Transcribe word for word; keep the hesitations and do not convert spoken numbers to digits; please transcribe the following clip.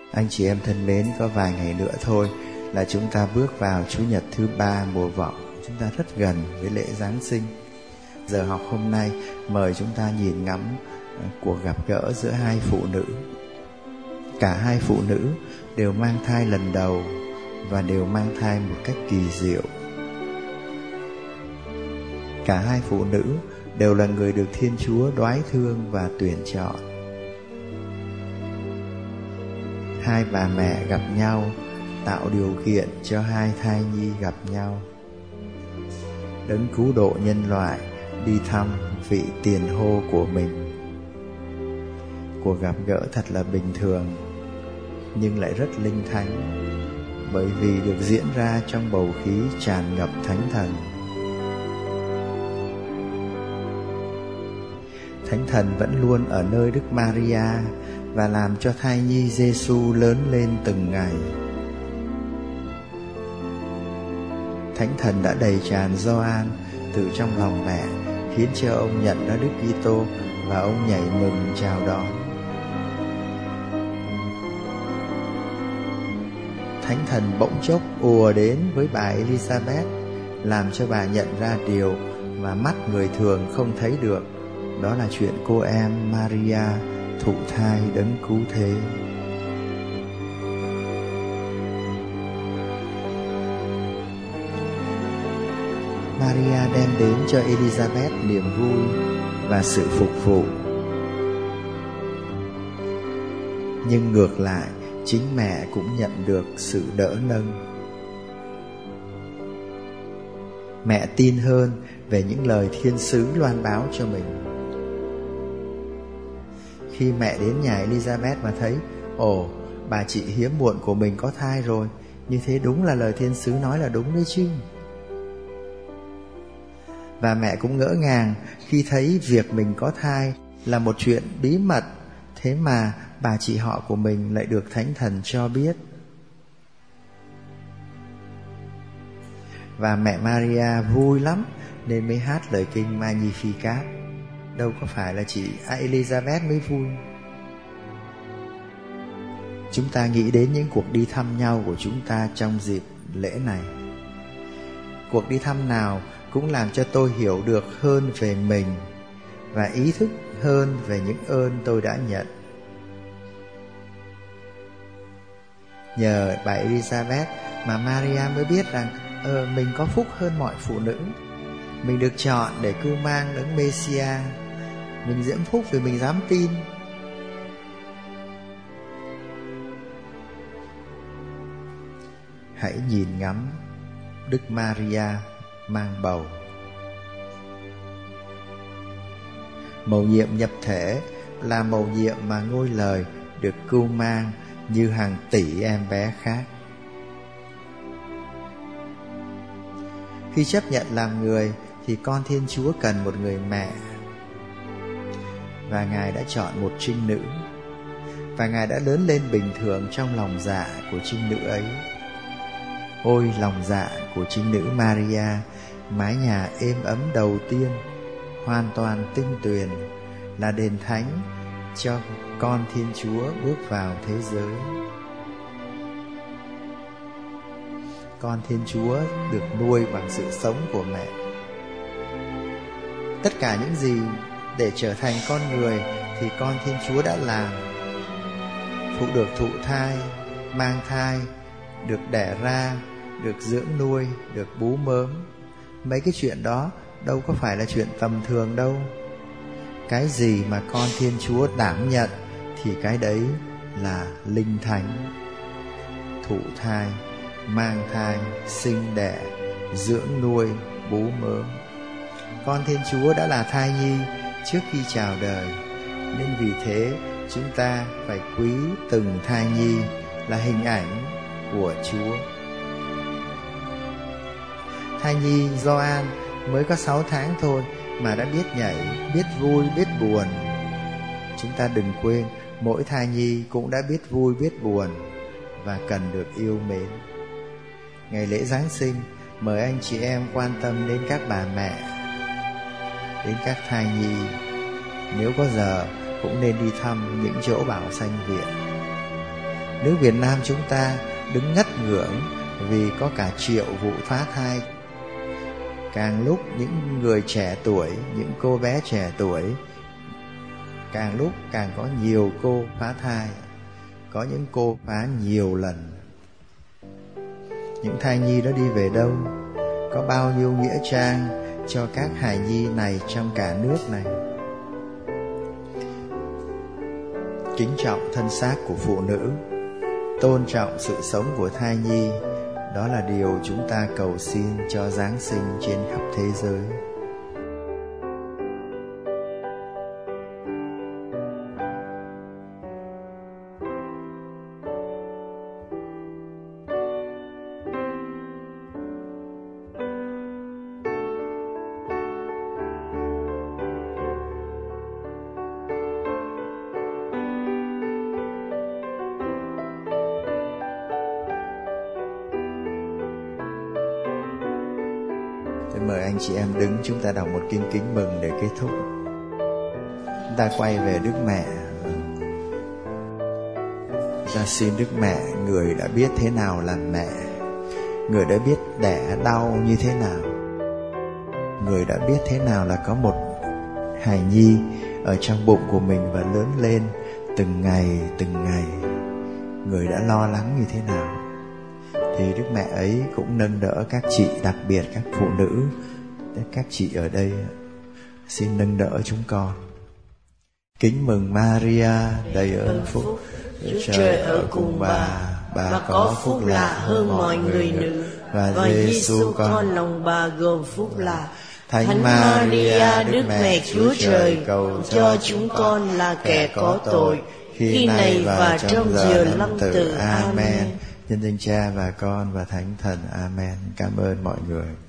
Anh chị em thân mến, có vài ngày nữa thôi là chúng ta bước vào Chủ nhật thứ ba mùa vọng. Chúng ta rất gần với lễ Giáng sinh. Giờ học hôm nay mời chúng ta nhìn ngắm cuộc gặp gỡ giữa hai phụ nữ. Cả hai phụ nữ đều mang thai lần đầu và đều mang thai một cách kỳ diệu. Cả hai phụ nữ đều là người được Thiên Chúa đoái thương và tuyển chọn. Hai bà mẹ gặp nhau, tạo điều kiện cho hai thai nhi gặp nhau. Đấng cứu độ nhân loại đi thăm vị tiền hô của mình. Cuộc gặp gỡ thật là bình thường, nhưng lại rất linh thánh, bởi vì được diễn ra trong bầu khí tràn ngập Thánh Thần. Thánh Thần vẫn luôn ở nơi Đức Maria và làm cho thai nhi Giêsu lớn lên từng ngày. Thánh Thần đã đầy tràn Gioan từ trong lòng mẹ, khiến cho ông nhận ra Đức Kitô và ông nhảy mừng chào đón. Thánh Thần bỗng chốc ùa đến với bà Elizabeth, làm cho bà nhận ra điều mà mắt người thường không thấy được. Đó là chuyện cô em Maria thụ thai đấng cứu thế. Maria đem đến cho Elizabeth niềm vui và sự phục vụ. Nhưng ngược lại, chính mẹ cũng nhận được sự đỡ nâng. Mẹ tin hơn về những lời thiên sứ loan báo cho mình. Khi mẹ đến nhà Elizabeth và thấy, ồ, bà chị hiếm muộn của mình có thai rồi, như thế đúng là lời thiên sứ nói là đúng đấy chứ. Và mẹ cũng ngỡ ngàng khi thấy việc mình có thai là một chuyện bí mật, thế mà bà chị họ của mình lại được Thánh Thần cho biết. Và mẹ Maria vui lắm nên mới hát lời kinh Magnificat. Đâu có phải là chị Elizabeth mới vui. Chúng ta nghĩ đến những cuộc đi thăm nhau của chúng ta trong dịp lễ này. Cuộc đi thăm nào cũng làm cho tôi hiểu được hơn về mình và ý thức hơn về những ơn tôi đã nhận. Nhờ bà Elizabeth mà Maria mới biết rằng ờ, mình có phúc hơn mọi phụ nữ. Mình được chọn để cưu mang đấng Mêsia. Mình diễm phúc vì mình dám tin. Hãy nhìn ngắm Đức Maria mang bầu. Mầu nhiệm nhập thể là mầu nhiệm mà ngôi lời được cưu mang như hàng tỷ em bé khác. Khi chấp nhận làm người thì con Thiên Chúa cần một người mẹ. Và Ngài đã chọn một trinh nữ. Và Ngài đã lớn lên bình thường trong lòng dạ của trinh nữ ấy. Ôi lòng dạ của trinh nữ Maria, mái nhà êm ấm đầu tiên, hoàn toàn tinh tuyền, là đền thánh cho con Thiên Chúa bước vào thế giới. Con Thiên Chúa được nuôi bằng sự sống của mẹ. Tất cả những gì để trở thành con người thì con Thiên Chúa đã làm. Phụ được thụ thai, mang thai, được đẻ ra, được dưỡng nuôi, được bú mớm. Mấy cái chuyện đó đâu có phải là chuyện tầm thường đâu. Cái gì mà con Thiên Chúa đảm nhận thì cái đấy là linh thánh. Thụ thai, mang thai, sinh đẻ, dưỡng nuôi, bú mớm. Con Thiên Chúa đã là thai nhi trước khi chào đời, nên vì thế chúng ta phải quý từng thai nhi là hình ảnh của Chúa. Thai nhi Gioan mới có sáu tháng thôi mà đã biết nhảy, biết vui, biết buồn. Chúng ta đừng quên, mỗi thai nhi cũng đã biết vui, biết buồn và cần được yêu mến. Ngày lễ Giáng sinh, mời anh chị em quan tâm đến các bà mẹ, đến các thai nhi. Nếu có giờ cũng nên đi thăm những chỗ bảo sanh viện. Nước Việt Nam chúng ta đứng ngất ngưỡng vì có cả triệu vụ phá thai. Càng lúc những người trẻ tuổi, những cô bé trẻ tuổi, càng lúc càng có nhiều cô phá thai. Có những cô phá nhiều lần. Những thai nhi đó đi về đâu? Có bao nhiêu nghĩa trang cho các hài nhi này trong cả nước này? Kính trọng thân xác của phụ nữ, tôn trọng sự sống của thai nhi, đó là điều chúng ta cầu xin cho Giáng sinh trên khắp thế giới. Mời anh chị em đứng, chúng ta đọc một kinh kính mừng để kết thúc. Chúng ta quay về Đức Mẹ. Chúng ta xin Đức Mẹ, người đã biết thế nào là mẹ, người đã biết đẻ đau như thế nào, người đã biết thế nào là có một hài nhi ở trong bụng của mình và lớn lên từng ngày từng ngày, người đã lo lắng như thế nào, thì Đức Mẹ ấy cũng nâng đỡ các chị, đặc biệt các phụ nữ, các chị ở đây, xin nâng đỡ chúng con. Kính mừng Maria, đầy ơn phúc, Đức Trời ở cùng bà, bà có phúc lạ hơn mọi người nữ, và Giêsu con lòng bà gồm phúc lạ. Thánh Maria, Đức Mẹ Chúa Trời, cầu cho chúng con là kẻ có tội, khi này và trong giờ lâm tử. Amen. Nhân danh Cha và Con và Thánh Thần. Amen. Cảm ơn mọi người.